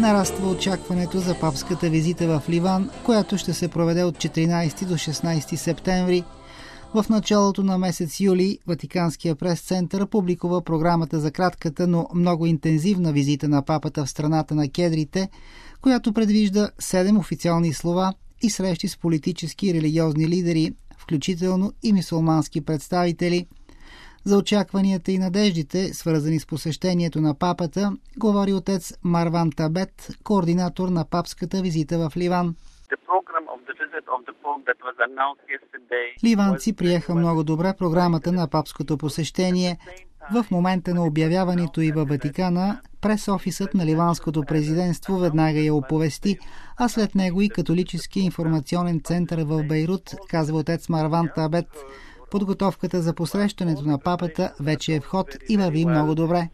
Нараства очакването за папската визита в Ливан, която ще се проведе от 14 до 16 септември. В началото на месец юли Ватиканския прес-център публикува програмата за кратката, но много интензивна визита на папата в страната на кедрите, която предвижда 7 официални слова и срещи с политически и религиозни лидери, включително и мюсюлмански представители. За очакванията и надеждите, свързани с посещението на папата, говори отец Марван Табет, координатор на папската визита в Ливан. Ливанци приеха много добре програмата на папското посещение. В момента на обявяването и във Ватикана, прес-офисът на Ливанското президентство веднага я оповести, а след него и католически информационен център в Бейрут, казва отец Марван Табет. Подготовката за посрещането на папата вече е в ход и върви много добре.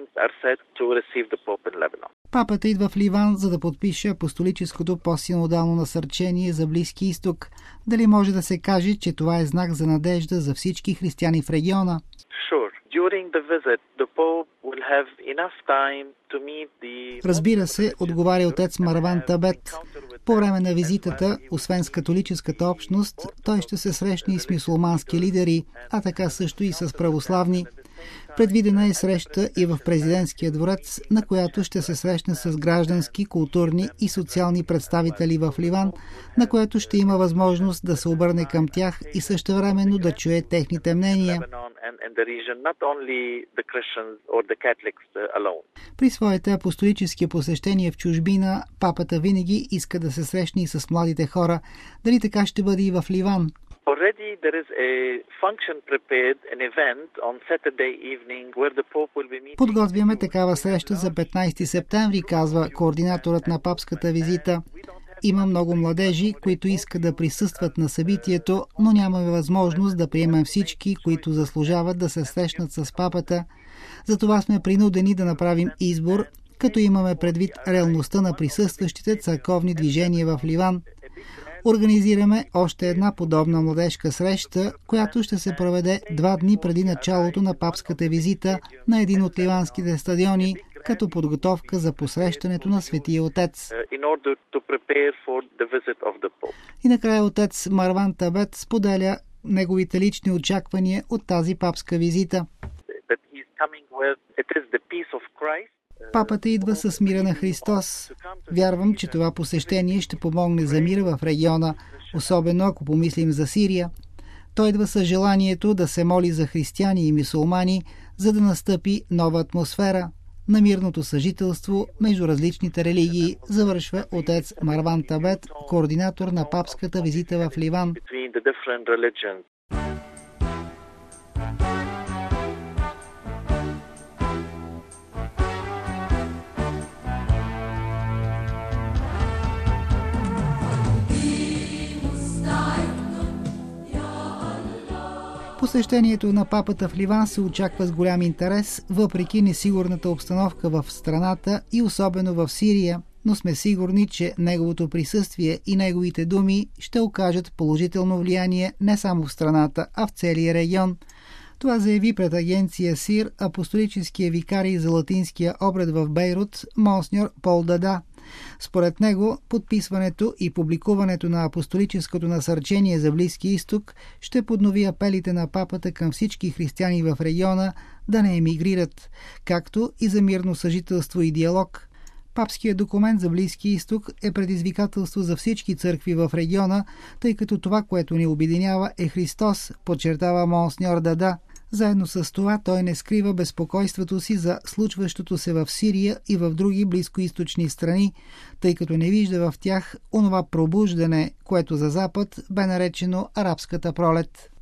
Папата идва в Ливан, за да подпише апостолическото постсинодално насърчение за Близки изток. Дали може да се каже, че това е знак за надежда за всички християни в региона? Разбира се, отговаря отец Марван Табет. По време на визитата, освен с католическата общност, той ще се срещне и с мюсюлмански лидери, а така също и с православни. Предвидена е среща и в президентския дворец, на която ще се срещне с граждански, културни и социални представители в Ливан, на което ще има възможност да се обърне към тях и същевременно да чуе техните мнения. При своите апостолически посещения в чужбина, папата винаги иска да се срещне и с младите хора. Дали така ще бъде и в Ливан? Подготвяме такава среща за 15 септември, казва координаторът на папската визита. Има много младежи, които искат да присъстват на събитието, но нямаме възможност да приемем всички, които заслужават да се срещнат с папата. Затова сме принудени да направим избор, като имаме предвид реалността на присъстващите църковни движения в Ливан. Организираме още една подобна младежка среща, която ще се проведе 2 дни преди началото на папската визита на един от ливанските стадиони, като подготовка за посрещането на Светия Отец. И накрая отец Марван Табет споделя неговите лични очаквания от тази папска визита. Папата идва с мира на Христос. Вярвам, че това посещение ще помогне за мира в региона, особено ако помислим за Сирия. Той идва с желанието да се моли за християни и мюсюлмани, за да настъпи нова атмосфера на мирното съжителство между различните религии, завършва отец Марван Табет, координатор на папската визита в Ливан. Посещението на папата в Ливан се очаква с голям интерес, въпреки несигурната обстановка в страната и особено в Сирия, но сме сигурни, че неговото присъствие и неговите думи ще окажат положително влияние не само в страната, а в целия регион. Това заяви пред агенция СИР апостолическия викарий за латинския обред в Бейрут, монсеньор Пол Дада. Според него, подписването и публикуването на апостолическото насърчение за Близки изток ще поднови апелите на папата към всички християни в региона да не емигрират, както и за мирно съжителство и диалог. Папският документ за Близки изток е предизвикателство за всички църкви в региона, тъй като това, което ни обединява, е Христос, подчертава монсеньор Дада. Заедно с това той не скрива безпокойството си за случващото се в Сирия и в други близкоизточни страни, тъй като не вижда в тях онова пробуждане, което за Запад бе наречено арабската пролет.